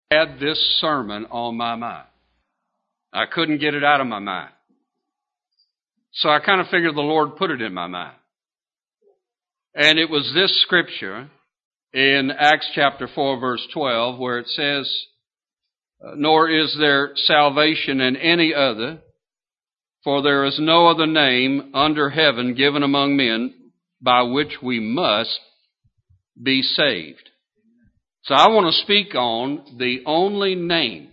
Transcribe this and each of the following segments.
had this sermon on my mind. I couldn't get it out of my mind. So I kind of figured the Lord put it in my mind. And it was this scripture in Acts chapter 4, verse 12, where it says, "Nor is there salvation in any other, for there is no other name under heaven given among men by which we must be saved." So I want to speak on the only name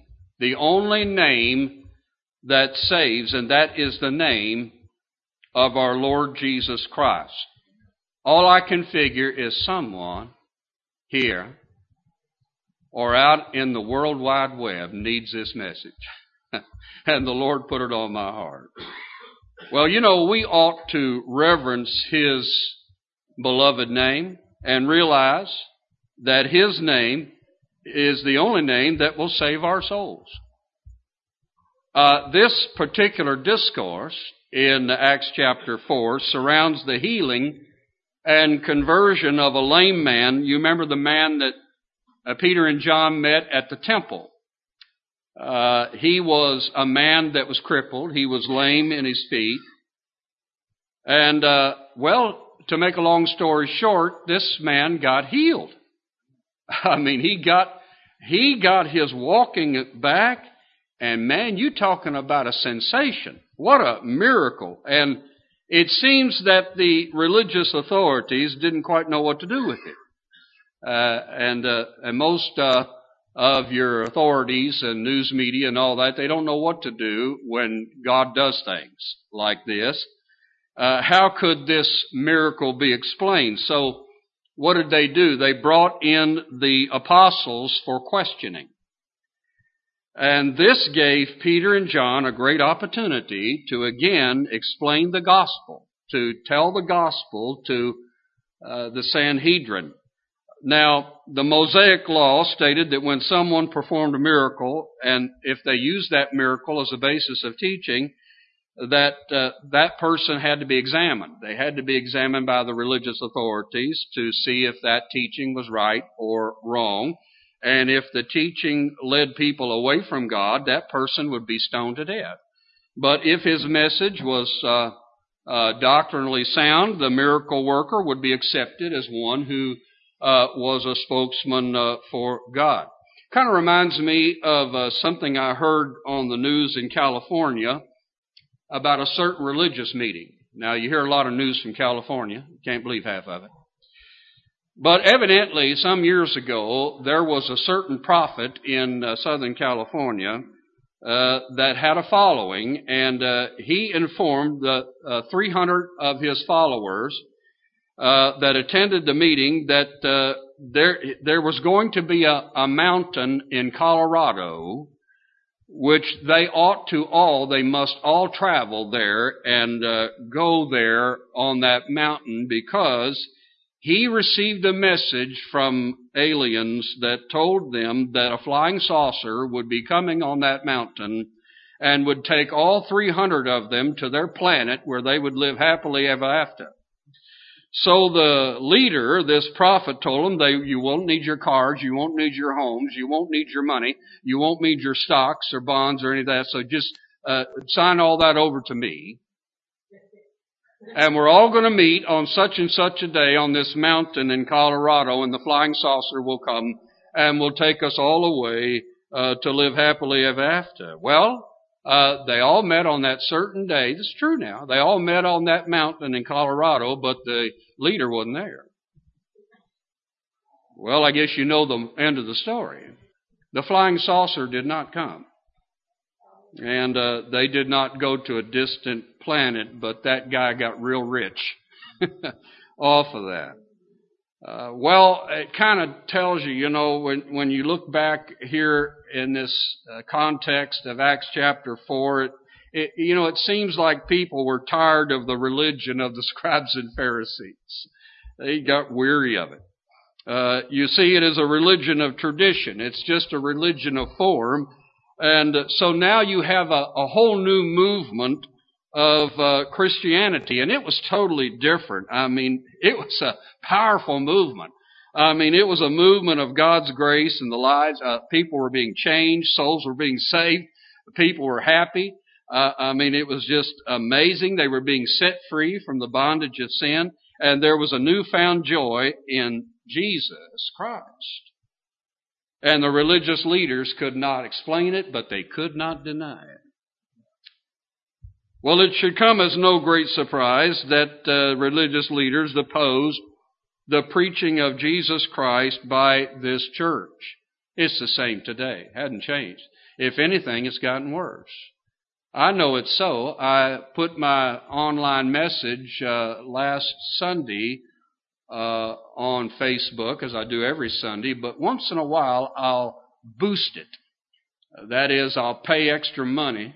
that saves, and that is the name of our Lord Jesus Christ. All I can figure is someone here or out in the World Wide Web needs this message. And the Lord put it on my heart. Well, we ought to reverence His beloved name and realize that His name is the only name that will save our souls. This particular discourse in Acts chapter 4 surrounds the healing and conversion of a lame man. You remember the man that Peter and John met at the temple. He was a man that was crippled. He was lame in his feet. And, to make a long story short, this man got healed. I mean, he got his walking back, and man, you talking about a sensation. What a miracle. And it seems that the religious authorities didn't quite know what to do with it. And most of your authorities and news media and all that, they don't know what to do when God does things like this. How could this miracle be explained? So what did they do? They brought in the apostles for questioning. And this gave Peter and John a great opportunity to again explain the gospel, to tell the gospel to the Sanhedrin. Now, the Mosaic law stated that when someone performed a miracle, and if they used that miracle as a basis of teaching, that person had to be examined. They had to be examined by the religious authorities to see if that teaching was right or wrong. And if the teaching led people away from God, that person would be stoned to death. But if his message was doctrinally sound, the miracle worker would be accepted as one who was a spokesman for God. Kind of reminds me of something I heard on the news in California about a certain religious meeting. Now, you hear a lot of news from California. Can't believe half of it. But evidently, some years ago, there was a certain prophet in Southern California that had a following, and he informed the 300 of his followers that attended the meeting that there was going to be a mountain in Colorado which they must all travel there and go there on that mountain, because he received a message from aliens that told them that a flying saucer would be coming on that mountain and would take all 300 of them to their planet where they would live happily ever after. So the leader, this prophet, told them, you won't need your cars, you won't need your homes, you won't need your money, you won't need your stocks or bonds or any of that, so just sign all that over to me. And we're all going to meet on such and such a day on this mountain in Colorado, and the flying saucer will come and will take us all away to live happily ever after. Well, they all met on that certain day. This is true now. They all met on that mountain in Colorado, but the leader wasn't there. Well, I guess you know the end of the story. The flying saucer did not come. And they did not go to a distant planet, but that guy got real rich off of that. It kind of tells you, when you look back here in this context of Acts chapter 4, it seems like people were tired of the religion of the scribes and Pharisees. They got weary of it. You see, it is a religion of tradition. It's just a religion of form. And so now you have a whole new movement of Christianity, and it was totally different. I mean, it was a powerful movement. I mean, it was a movement of God's grace in the lives. People were being changed. Souls were being saved. People were happy. I mean, it was just amazing. They were being set free from the bondage of sin. And there was a newfound joy in Jesus Christ. And the religious leaders could not explain it, but they could not deny it. Well, it should come as no great surprise that religious leaders opposed the preaching of Jesus Christ by this church. It's the same today. It hadn't changed. If anything, it's gotten worse. I know it's so. I put my online message last Sunday on Facebook, as I do every Sunday, but once in a while I'll boost it. That is, I'll pay extra money,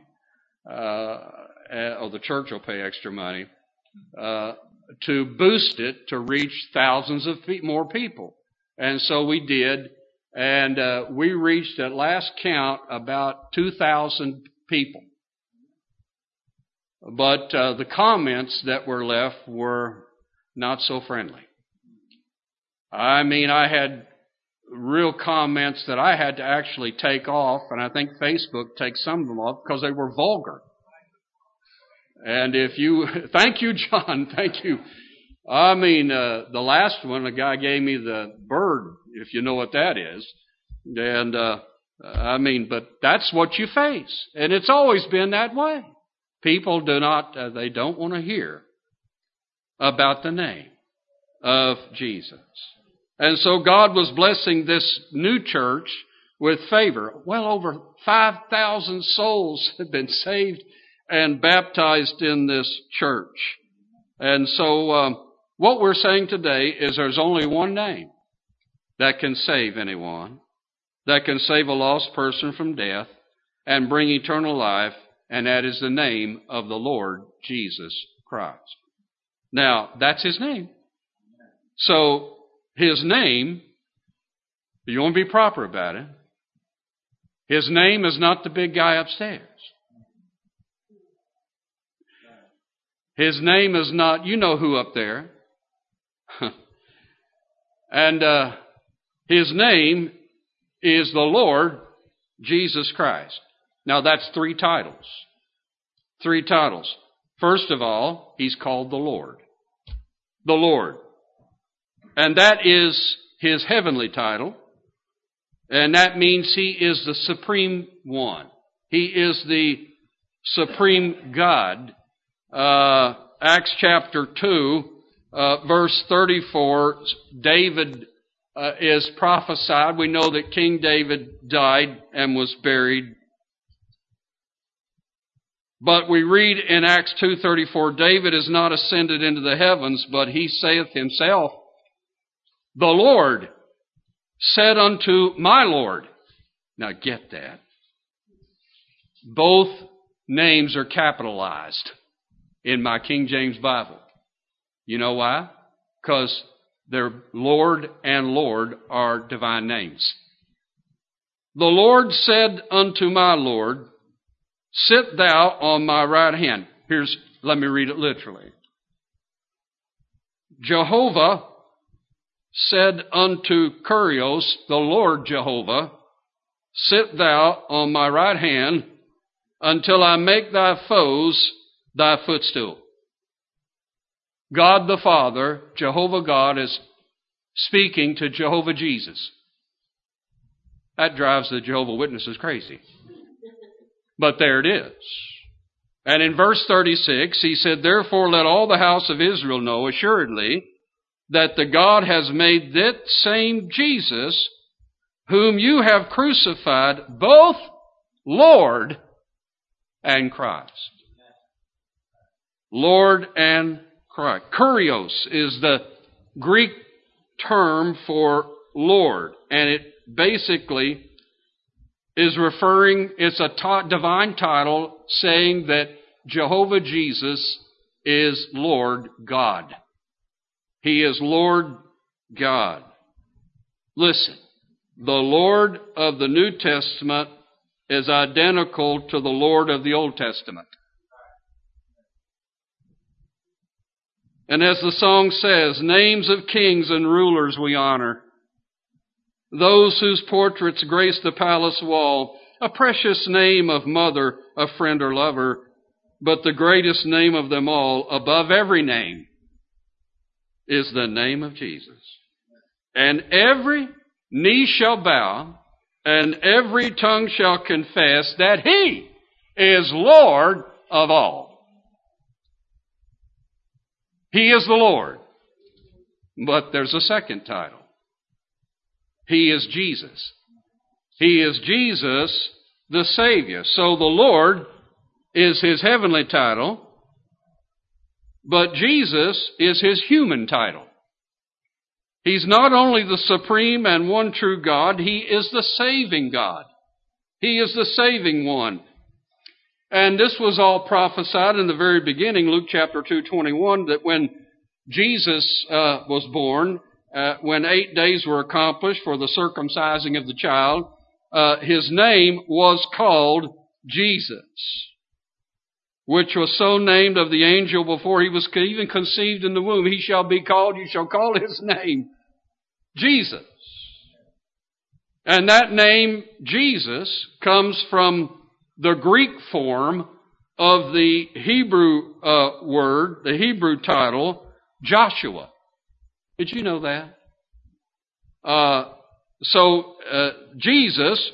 or the church will pay extra money, to boost it to reach thousands of more people. And so we did, and we reached at last count about 2,000 people. But the comments that were left were not so friendly. I mean, I had real comments that I had to actually take off, and I think Facebook takes some of them off because they were vulgar. And thank you, John, thank you. I mean, the last one, the guy gave me the bird, if you know what that is. And, but that's what you face. And it's always been that way. People they don't want to hear about the name of Jesus. And so God was blessing this new church with favor. Well over 5,000 souls have been saved and baptized in this church. And so what we're saying today is there's only one name that can save anyone, that can save a lost person from death and bring eternal life, and that is the name of the Lord Jesus Christ. Now, that's His name. So, His name, you want to be proper about it, His name is not the big guy upstairs. His name is not, you know who up there. And His name is the Lord Jesus Christ. Now that's three titles. Three titles. First of all, He's called the Lord. The Lord. And that is His heavenly title. And that means He is the supreme one. He is the supreme God. Acts chapter 2, verse 34, David is prophesied. We know that King David died and was buried. But we read in Acts 2:34, David is not ascended into the heavens, but he saith himself, the Lord said unto my Lord. Now get that. Both names are capitalized in my King James Bible. You know why? Because their Lord and Lord are divine names. The Lord said unto my Lord, sit thou on my right hand. Let me read it literally. Jehovah said unto Kurios, the Lord Jehovah, sit thou on my right hand until I make thy foes thy footstool. God the Father, Jehovah God, is speaking to Jehovah Jesus. That drives the Jehovah Witnesses crazy. But there it is. And in verse 36, he said, therefore let all the house of Israel know assuredly that the God has made that same Jesus, whom you have crucified, both Lord and Christ. Lord and Christ. Kurios is the Greek term for Lord, and it basically is it's a divine title saying that Jehovah Jesus is Lord God. He is Lord God. Listen, the Lord of the New Testament is identical to the Lord of the Old Testament. And as the song says, names of kings and rulers we honor, those whose portraits grace the palace wall, a precious name of mother, of friend or lover, but the greatest name of them all, above every name, is the name of Jesus. And every knee shall bow, and every tongue shall confess that He is Lord of all. He is the Lord. But there's a second title. He is Jesus. He is Jesus the Savior. So the Lord is His heavenly title, but Jesus is His human title. He's not only the supreme and one true God, He is the saving God. He is the saving one. And this was all prophesied in the very beginning, Luke chapter 2:21, that when Jesus was born, when 8 days were accomplished for the circumcising of the child, His name was called Jesus, which was so named of the angel before He was even conceived in the womb. He shall be called, you shall call His name Jesus. And that name, Jesus, comes from the Greek form of the Hebrew word, the Hebrew title, Joshua. Did you know that? Jesus,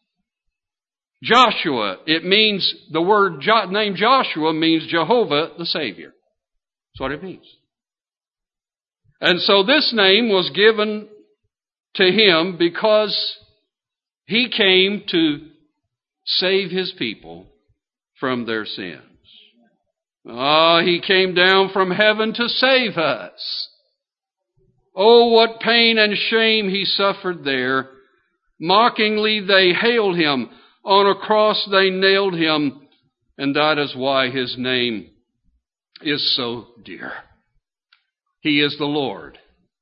Joshua, it means, the word name Joshua means Jehovah the Savior. That's what it means. And so this name was given to Him because He came to save His people from their sins. He came down from heaven to save us. Oh, what pain and shame He suffered there. Mockingly they hailed Him. On a cross they nailed Him. And that is why His name is so dear. He is the Lord.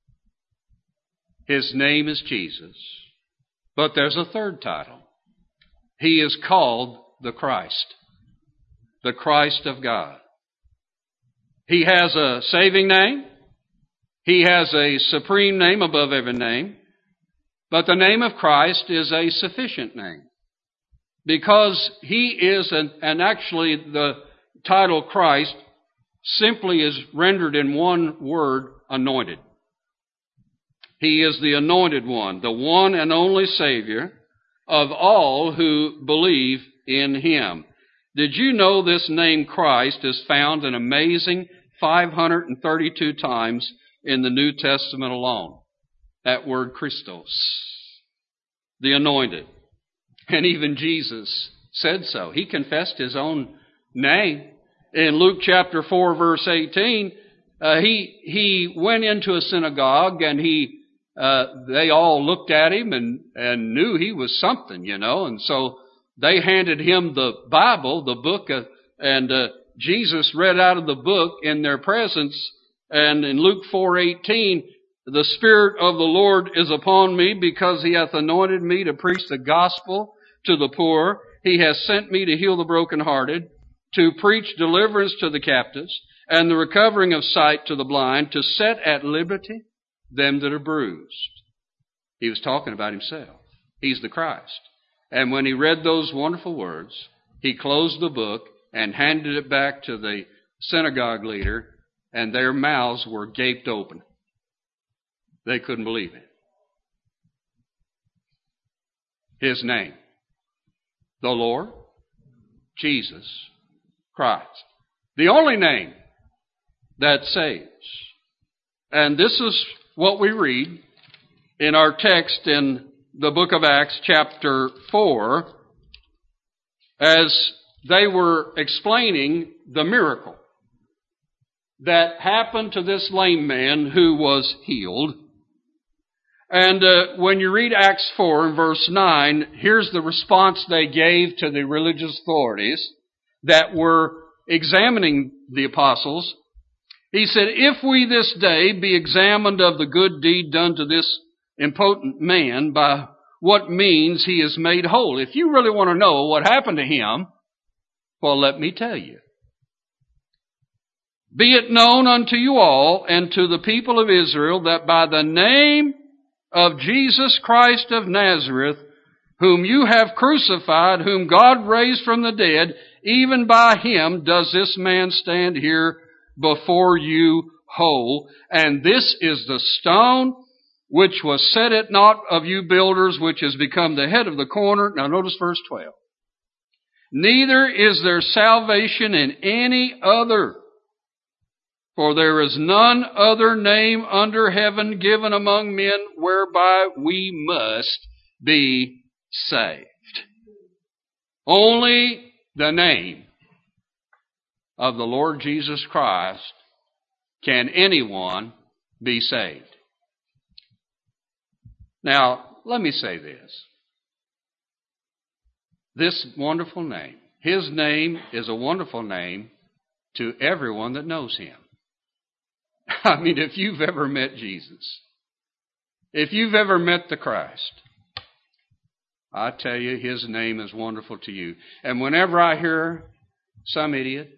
His name is Jesus. But there's a third title. He is called the Christ of God. He has a saving name. He has a supreme name above every name. But the name of Christ is a sufficient name. Because He is, and actually the title Christ simply is rendered in one word, anointed. He is the anointed one, the one and only Savior of all who believe in Him. Did you know this name Christ is found an amazing 532 times in the New Testament alone? That word Christos, the anointed. And even Jesus said so. He confessed His own name. In Luke chapter 4, verse 18, he went into a synagogue and they all looked at Him and knew He was something, and so they handed Him the Bible, the book, and Jesus read out of the book in their presence. And in Luke 4:18, the Spirit of the Lord is upon me because He hath anointed me to preach the gospel to the poor. He has sent me to heal the brokenhearted, to preach deliverance to the captives, and the recovering of sight to the blind, to set at liberty them that are bruised. He was talking about Himself. He's the Christ. And when He read those wonderful words, He closed the book and handed it back to the synagogue leader, and their mouths were gaped open. They couldn't believe it. His name, the Lord Jesus Christ. The only name that saves. And this is what we read in our text in the book of Acts chapter 4 as they were explaining the miracle that happened to this lame man who was healed. And when you read Acts 4 and verse 9, here's the response they gave to the religious authorities that were examining the apostles. He said, if we this day be examined of the good deed done to this impotent man, by what means he is made whole. If you really want to know what happened to him, well, let me tell you. Be it known unto you all and to the people of Israel that by the name of Jesus Christ of Nazareth, whom you have crucified, whom God raised from the dead, even by him does this man stand here before you whole. And this is the stone which was set at naught of you builders, which has become the head of the corner. Now notice verse 12. Neither is there salvation in any other, for there is none other name under heaven given among men whereby we must be saved. Only the name of the Lord Jesus Christ can anyone be saved. Now, let me say this. This wonderful name, his name is a wonderful name to everyone that knows him. I mean, if you've ever met Jesus, if you've ever met the Christ, I tell you, his name is wonderful to you. And whenever I hear some idiot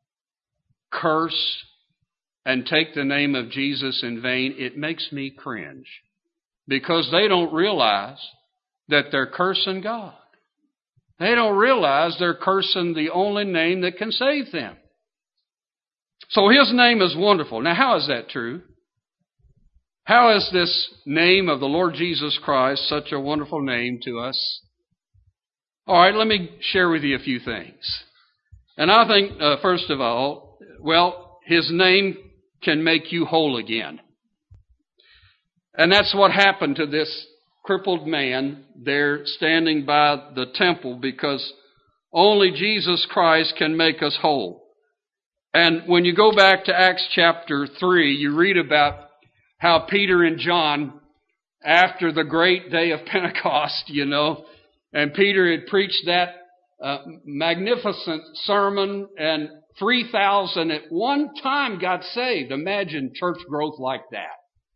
curse and take the name of Jesus in vain, it makes me cringe. Because they don't realize that they're cursing God. They don't realize they're cursing the only name that can save them. So his name is wonderful. Now, how is that true? How is this name of the Lord Jesus Christ such a wonderful name to us? All right, let me share with you a few things. And I think, first of all, well, his name can make you whole again. And that's what happened to this crippled man there standing by the temple, because only Jesus Christ can make us whole. And when you go back to Acts chapter 3, you read about how Peter and John, after the great day of Pentecost, and Peter had preached that magnificent sermon, and 3,000 at one time got saved. Imagine church growth like that.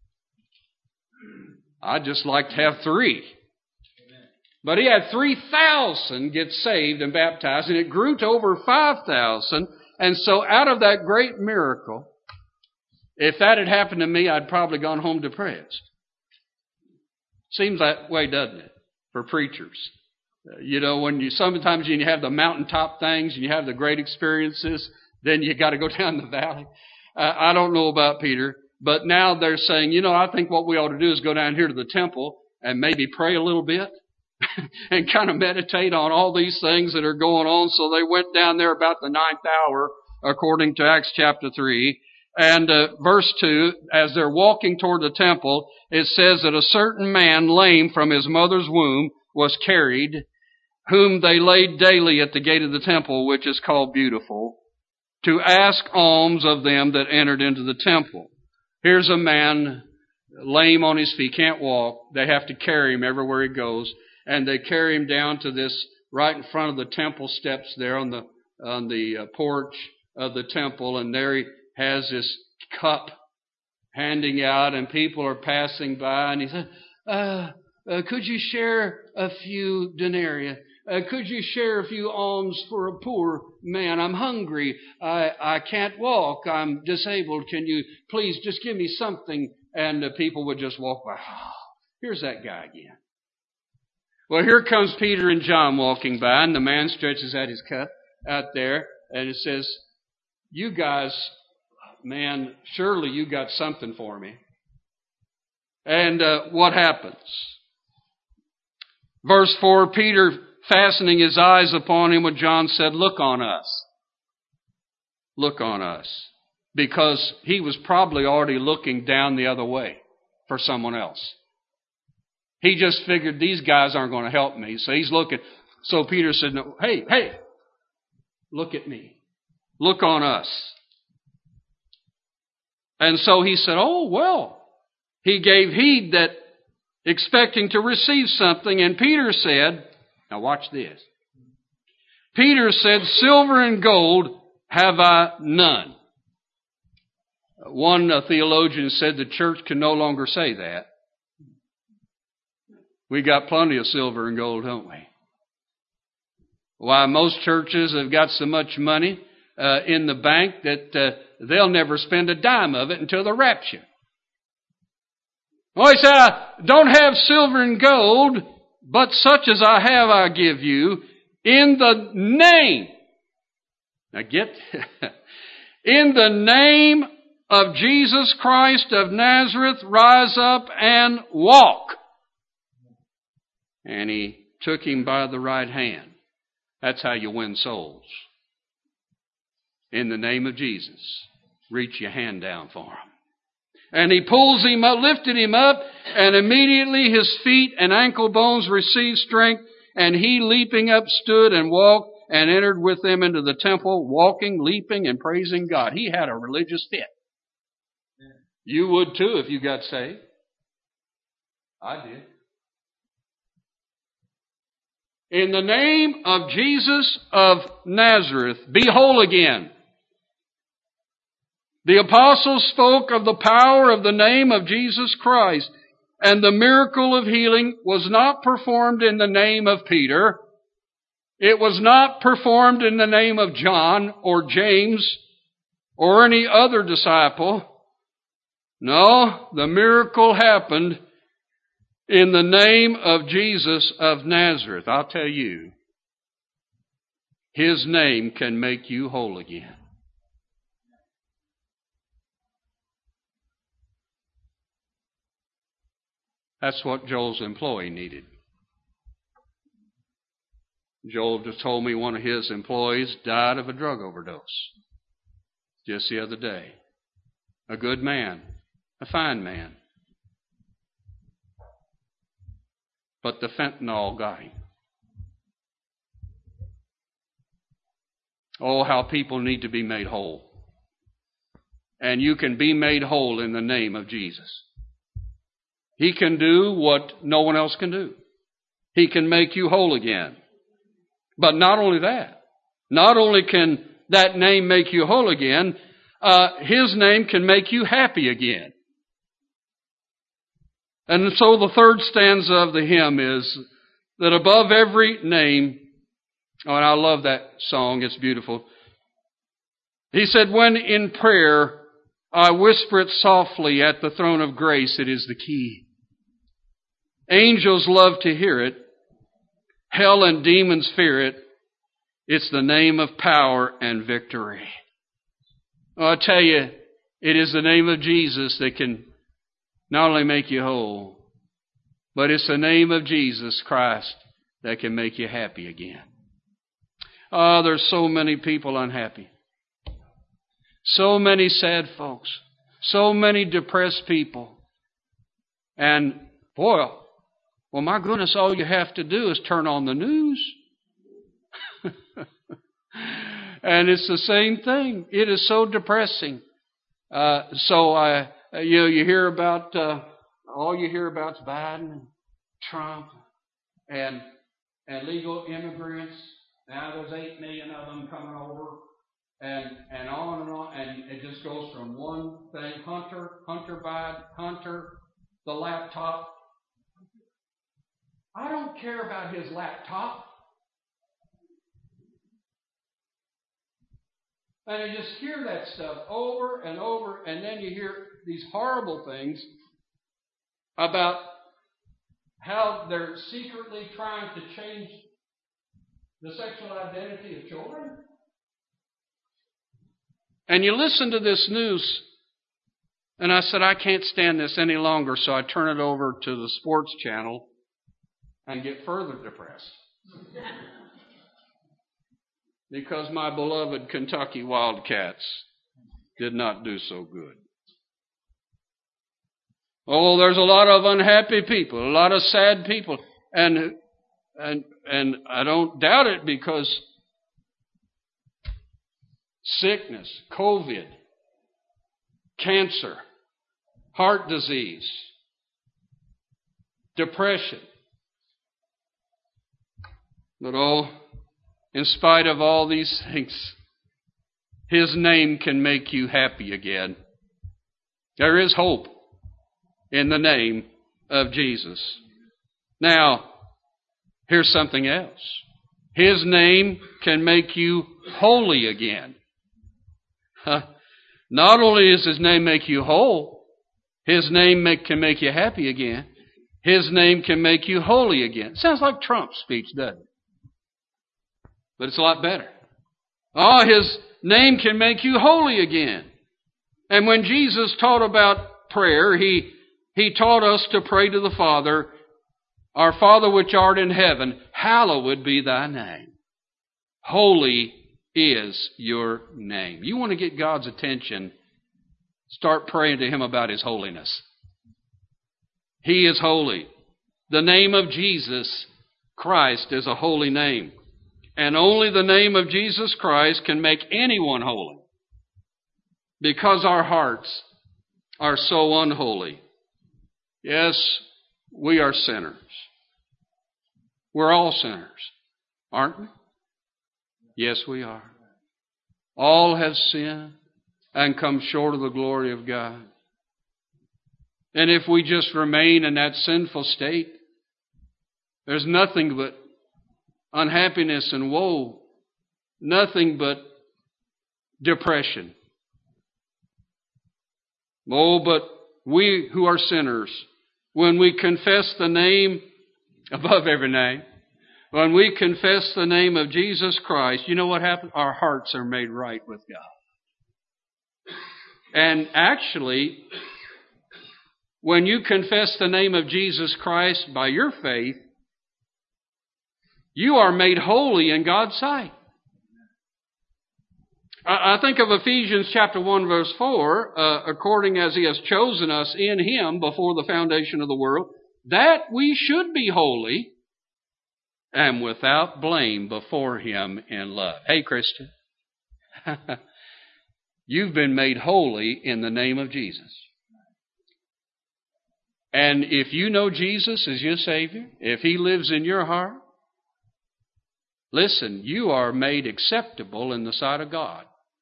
I'd just like to have 3. But he had 3,000 get saved and baptized, and it grew to over 5,000. And so out of that great miracle, if that had happened to me, I'd probably gone home depressed. Seems that way, doesn't it, for preachers? When sometimes you have the mountaintop things and you have the great experiences, then you got to go down the valley. I don't know about Peter, but now they're saying, I think what we ought to do is go down here to the temple and maybe pray a little bit and kind of meditate on all these things that are going on. So they went down there about the 9th hour, according to Acts chapter 3. And verse 2, as they're walking toward the temple, it says that a certain man, lame from his mother's womb, was carried, whom they laid daily at the gate of the temple, which is called Beautiful, to ask alms of them that entered into the temple. Here's a man lame on his feet, can't walk. They have to carry him everywhere he goes. And they carry him down to this, right in front of the temple steps there on the porch of the temple. And there he has this cup handing out, and people are passing by. And he said, could you share a few denarii? Could you share a few alms for a poor man? I'm hungry. I can't walk. I'm disabled. Can you please just give me something? And people would just walk by. Oh, here's that guy again. Well, here comes Peter and John walking by, and the man stretches out his cup out there, and it says, you guys, man, surely you got something for me. And what happens? Verse 4, Peter, fastening his eyes upon him, what John said, look on us. Look on us. Because he was probably already looking down the other way for someone else. He just figured these guys aren't going to help me. So he's looking. So Peter said, no, hey, look at me. Look on us. And so he said, oh, well. He gave heed that, expecting to receive something. And Peter said, now watch this. Peter said, silver and gold have I none. One theologian said the church can no longer say that. We got plenty of silver and gold, don't we? Why, most churches have got so much money in the bank that they'll never spend a dime of it until the rapture. Oh, he said, I don't have silver and gold, but such as I have I give you in the name. Now get, in the name of Jesus Christ of Nazareth, rise up and walk. And he took him by the right hand. That's how you win souls. In the name of Jesus, reach your hand down for him. And he pulls him up, lifted him up, and immediately his feet and ankle bones received strength, and he leaping up stood and walked and entered with them into the temple, walking, leaping, and praising God. He had a religious fit. You would too if you got saved. I did. In the name of Jesus of Nazareth, be whole again. The apostles spoke of the power of the name of Jesus Christ, and the miracle of healing was not performed in the name of Peter. It was not performed in the name of John or James or any other disciple. No, the miracle happened in the name of Jesus of Nazareth. I'll tell you, His name can make you whole again. That's what Joel's employee needed. Joel just told me one of his employees died of a drug overdose just the other day. A good man, a fine man. But the fentanyl got him. Oh, how people need to be made whole. And you can be made whole in the name of Jesus. He can do what no one else can do. He can make you whole again. But not only that. Not only can that name make you whole again, His name can make you happy again. And so the third stanza of the hymn is that above every name, oh, and I love that song, it's beautiful. He said, when in prayer I whisper it softly at the throne of grace, it is the key. Angels love to hear it. Hell and demons fear it. It's the name of power and victory. Oh, I tell you, it is the name of Jesus that can not only make you whole, but it's the name of Jesus Christ that can make you happy again. Oh, there's so many people unhappy. So many sad folks. So many depressed people. And, boy, well, my goodness, all you have to do is turn on the news. And it's the same thing. It is so depressing. You hear about, all you hear about is Biden and Trump and legal immigrants. Now there's 8 million of them coming over. And on and on. And it just goes from one thing. Hunter Biden, Hunter, the laptop. I don't care about his laptop. And you just hear that stuff over and over, and then you hear these horrible things about how they're secretly trying to change the sexual identity of children. And you listen to this news, and I said, I can't stand this any longer, so I turn it over to the sports channel and get further depressed. Because my beloved Kentucky Wildcats did not do so good. Oh, there's a lot of unhappy people, a lot of sad people. And I don't doubt it, because sickness, COVID, cancer, heart disease, depression. But in spite of all these things, His name can make you happy again. There is hope in the name of Jesus. Now, here's something else. His name can make you holy again. Not only does His name make you whole, His name can make you happy again. His name can make you holy again. Sounds like Trump's speech, doesn't it? But it's a lot better. Oh, His name can make you holy again. And when Jesus taught about prayer, He taught us to pray to the Father, Our Father which art in heaven, hallowed be thy name. Holy is your name. You want to get God's attention, start praying to Him about His holiness. He is holy. The name of Jesus Christ is a holy name. And only the name of Jesus Christ can make anyone holy. Because our hearts are so unholy. Yes, we are sinners. We're all sinners, aren't we? Yes, we are. All have sinned and come short of the glory of God. And if we just remain in that sinful state, there's nothing but unhappiness and woe, nothing but depression. Oh, but we who are sinners, when we confess the name above every name, when we confess the name of Jesus Christ, you know what happens? Our hearts are made right with God. And actually, when you confess the name of Jesus Christ by your faith, you are made holy in God's sight. I think of Ephesians chapter 1 verse 4, according as He has chosen us in Him before the foundation of the world, that we should be holy and without blame before Him in love. Hey, Christian, you've been made holy in the name of Jesus. And if you know Jesus as your Savior, if He lives in your heart, listen, you are made acceptable in the sight of God.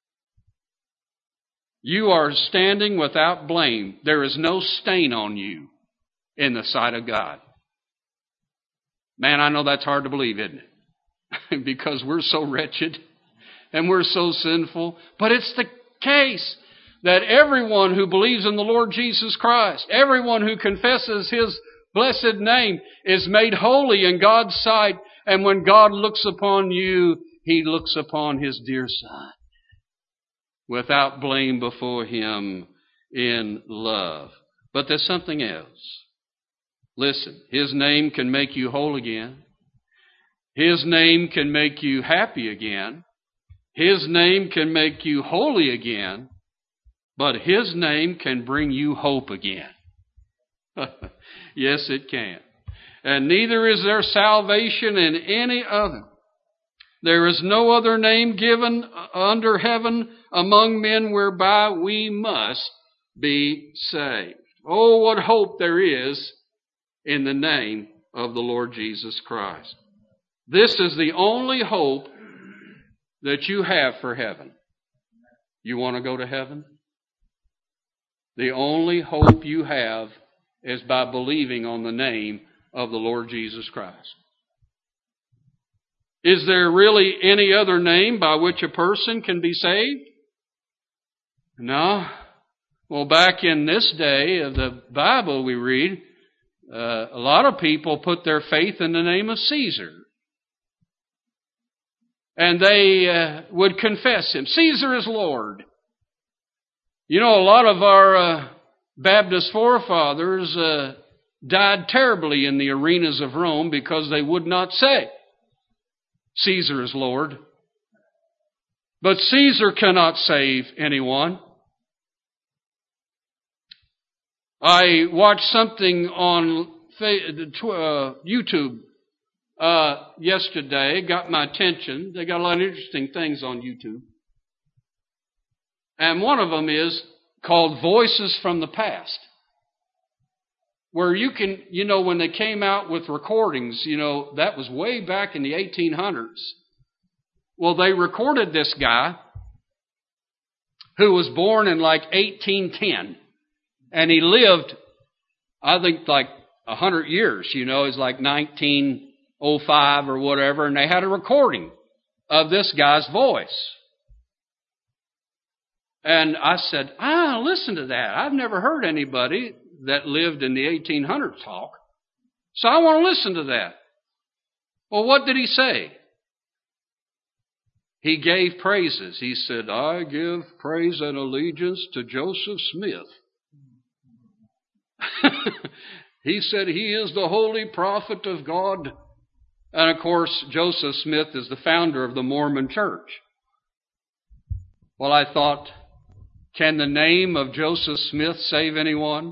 You are standing without blame. There is no stain on you in the sight of God. Man, I know that's hard to believe, isn't it? Because we're so wretched and we're so sinful. But it's the case that everyone who believes in the Lord Jesus Christ, everyone who confesses His blessed name is made holy in God's sight. And when God looks upon you, He looks upon His dear Son, without blame before Him in love. But there's something else. Listen, His name can make you whole again. His name can make you happy again. His name can make you holy again. But His name can bring you hope again. Yes, it can. And neither is there salvation in any other. There is no other name given under heaven among men whereby we must be saved. Oh, what hope there is in the name of the Lord Jesus Christ. This is the only hope that you have for heaven. You want to go to heaven? The only hope you have is by believing on the name of the Lord Jesus Christ. Is there really any other name by which a person can be saved? No. Well, back in this day of the Bible we read, a lot of people put their faith in the name of Caesar. And they would confess Him. Caesar is Lord. You know, a lot of our Baptist forefathers died terribly in the arenas of Rome because they would not say, Caesar is Lord. But Caesar cannot save anyone. I watched something on YouTube yesterday. Got my attention. They got a lot of interesting things on YouTube. And one of them is called Voices from the Past. Where you can, when they came out with recordings, that was way back in the 1800s. Well, they recorded this guy who was born in like 1810. And he lived, I think, like 100 years. It's like 1905 or whatever. And they had a recording of this guy's voice. And I said, listen to that. I've never heard anybody that lived in the 1800s talk. So I want to listen to that. Well, what did he say? He gave praises. He said, I give praise and allegiance to Joseph Smith. He said he is the holy prophet of God. And of course, Joseph Smith is the founder of the Mormon Church. Well, I thought, can the name of Joseph Smith save anyone?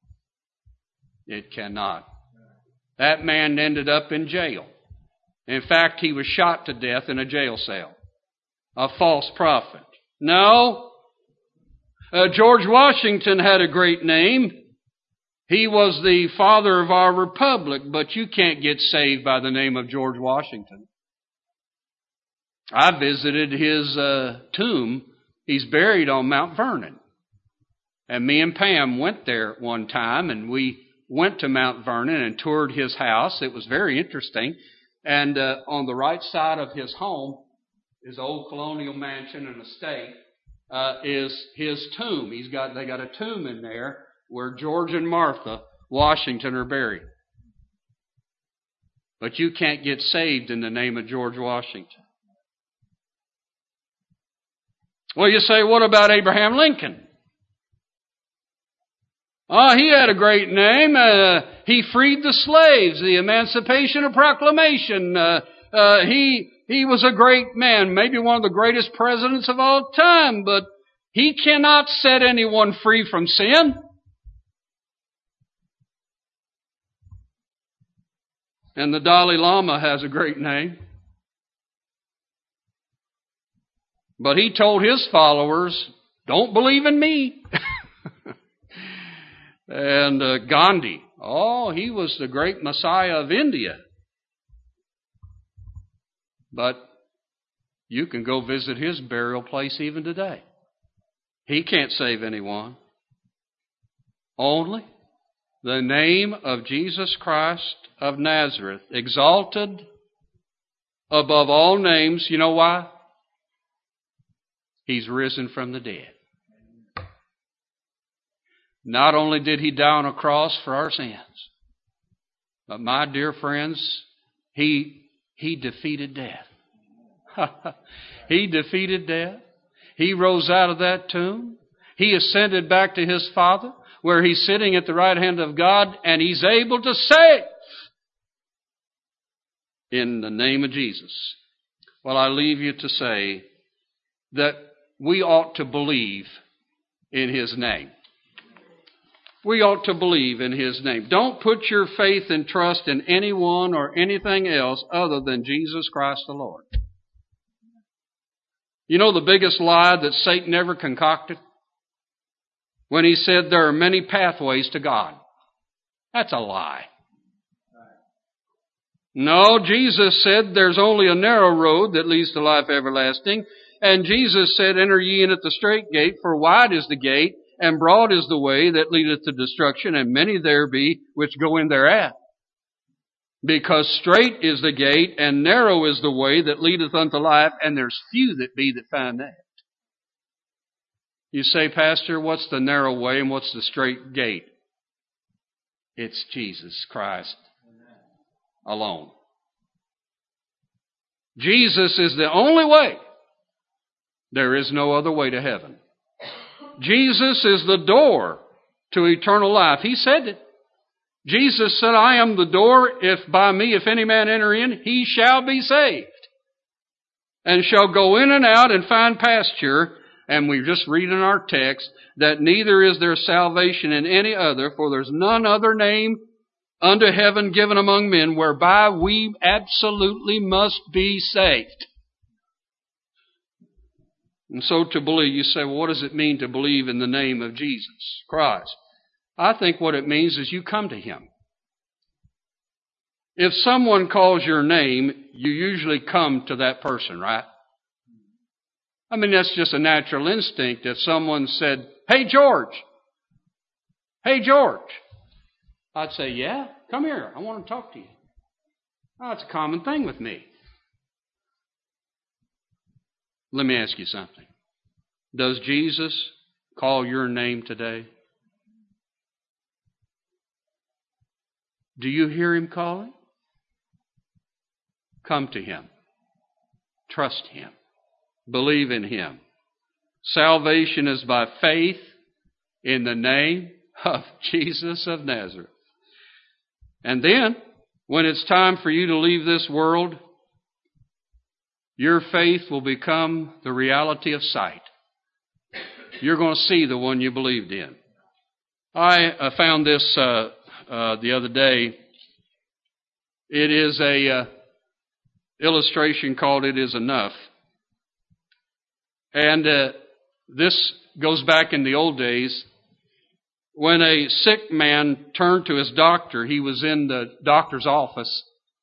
It cannot. That man ended up in jail. In fact, he was shot to death in a jail cell. A false prophet. No. George Washington had a great name. He was the father of our republic, but you can't get saved by the name of George Washington. I visited his tomb. He's buried on Mount Vernon. And me and Pam went there one time, and we went to Mount Vernon and toured his house. It was very interesting. And on the right side of his home, his old colonial mansion and estate, is his tomb. They got a tomb in there where George and Martha Washington are buried. But you can't get saved in the name of George Washington. Well, you say, what about Abraham Lincoln? He had a great name. He freed the slaves, the Emancipation Proclamation. He was a great man, maybe one of the greatest presidents of all time, but he cannot set anyone free from sin. And the Dalai Lama has a great name. But he told his followers, don't believe in me. And Gandhi, he was the great Messiah of India. But you can go visit his burial place even today. He can't save anyone. Only the name of Jesus Christ of Nazareth, exalted above all names. You know why? He's risen from the dead. Not only did he die on a cross for our sins, but my dear friends, he defeated death. He defeated death. He rose out of that tomb. He ascended back to his Father, where he's sitting at the right hand of God, and he's able to save in the name of Jesus. Well, I leave you to say that we ought to believe in his name. We ought to believe in his name. Don't put your faith and trust in anyone or anything else other than Jesus Christ the Lord. You know the biggest lie that Satan ever concocted? When he said there are many pathways to God. That's a lie. No, Jesus said there's only a narrow road that leads to life everlasting. And Jesus said, enter ye in at the strait gate, for wide is the gate, and broad is the way that leadeth to destruction, and many there be which go in thereat. Because strait is the gate, and narrow is the way that leadeth unto life, and there's few that be that find that. You say, Pastor, what's the narrow way and what's the strait gate? It's Jesus Christ alone. Jesus is the only way. There is no other way to heaven. Jesus is the door to eternal life. He said it. Jesus said, I am the door. If any man enter in, he shall be saved. And shall go in and out and find pasture. And we just read in our text that neither is there salvation in any other, for there's none other name under heaven given among men whereby we absolutely must be saved. And so to believe, you say, well, what does it mean to believe in the name of Jesus Christ? I think what it means is you come to him. If someone calls your name, you usually come to that person, right? I mean, that's just a natural instinct. If someone said, hey, George. Hey, George. I'd say, yeah, come here. I want to talk to you. Oh, it's a common thing with me. Let me ask you something. Does Jesus call your name today? Do you hear Him calling? Come to Him. Trust Him. Believe in Him. Salvation is by faith in the name of Jesus of Nazareth. And then, when it's time for you to leave this world, your faith will become the reality of sight. You're going to see the one you believed in. I found this the other day. It is a illustration called "It Is Enough." And this goes back in the old days. When a sick man turned to his doctor, he was in the doctor's office.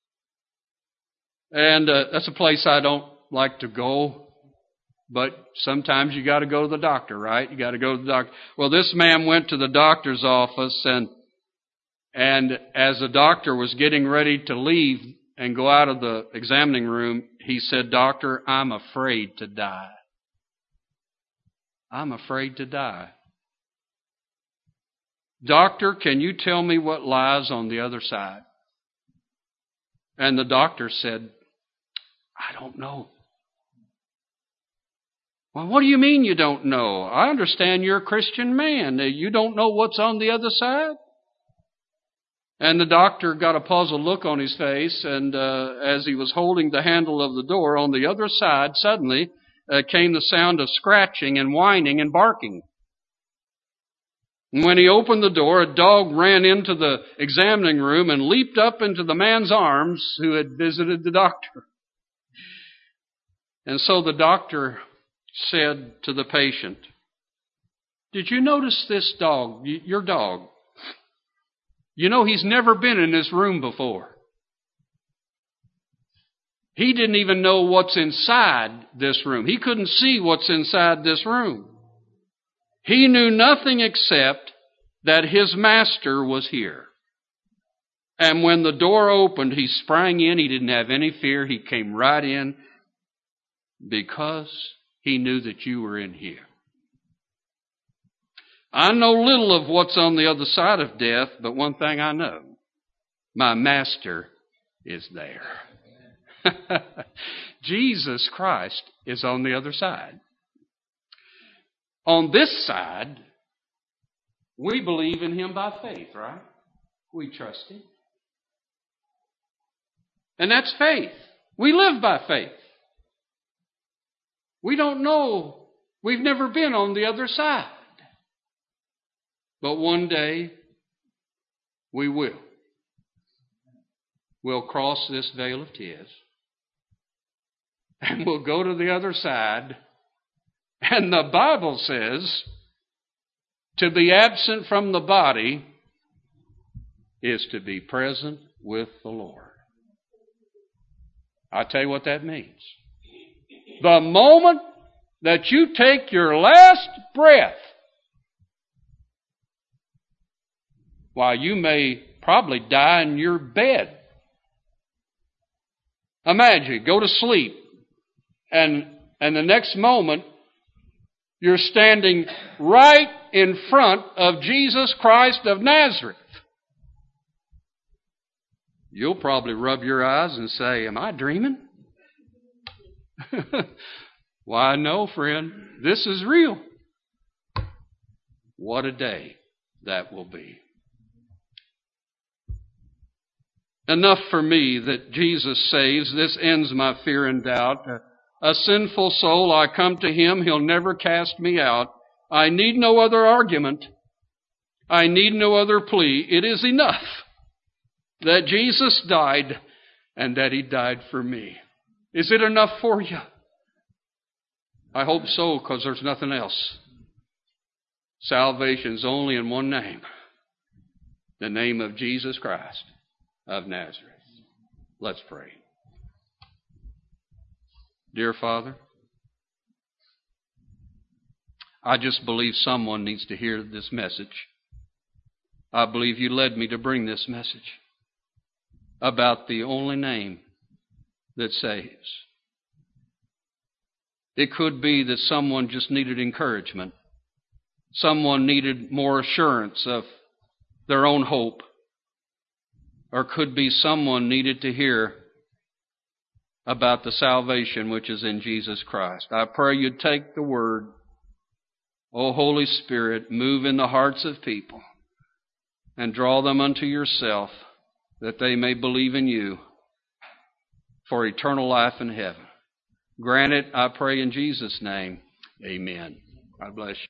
And that's a place I don't like to go. But sometimes you got to go to the doctor, right? You got to go to the doctor. Well, this man went to the doctor's office, and as the doctor was getting ready to leave and go out of the examining room, he said, "Doctor, I'm afraid to die. I'm afraid to die. Doctor, can you tell me what lies on the other side?" And the doctor said, "I don't know." "Well, what do you mean you don't know? I understand you're a Christian man. You don't know what's on the other side?" And the doctor got a puzzled look on his face, and as he was holding the handle of the door, on the other side, suddenly came the sound of scratching and whining and barking. And when he opened the door, a dog ran into the examining room and leaped up into the man's arms who had visited the doctor. And so the doctor said to the patient, "Did you notice this dog, your dog? You know, he's never been in this room before. He didn't even know what's inside this room. He couldn't see what's inside this room. He knew nothing except that his master was here. And when the door opened, he sprang in. He didn't have any fear. He came right in because he knew that you were in here. I know little of what's on the other side of death, but one thing I know, my master is there." Jesus Christ is on the other side. On this side, we believe in Him by faith, right? We trust Him. And that's faith. We live by faith. We don't know. We've never been on the other side. But one day, we will. We'll cross this veil of tears. And we'll go to the other side. And the Bible says, to be absent from the body is to be present with the Lord. I'll tell you what that means. The moment that you take your last breath, while you may probably die in your bed. Imagine, go to sleep, and the next moment, you're standing right in front of Jesus Christ of Nazareth. You'll probably rub your eyes and say, "Am I dreaming?" Why, no, friend. This is real. What a day that will be. Enough for me that Jesus saves. This ends my fear and doubt. A sinful soul, I come to Him. He'll never cast me out. I need no other argument. I need no other plea. It is enough that Jesus died and that He died for me. Is it enough for you? I hope so, because there's nothing else. Salvation's only in one name. The name of Jesus Christ of Nazareth. Let's pray. Dear Father, I just believe someone needs to hear this message. I believe You led me to bring this message about the only name that saves. It could be that someone just needed encouragement. Someone needed more assurance of their own hope. Or could be someone needed to hear about the salvation which is in Jesus Christ. I pray you'd take the word. O Holy Spirit, move in the hearts of people and draw them unto yourself, that they may believe in you for eternal life in heaven. Grant it, I pray in Jesus' name. Amen. God bless you.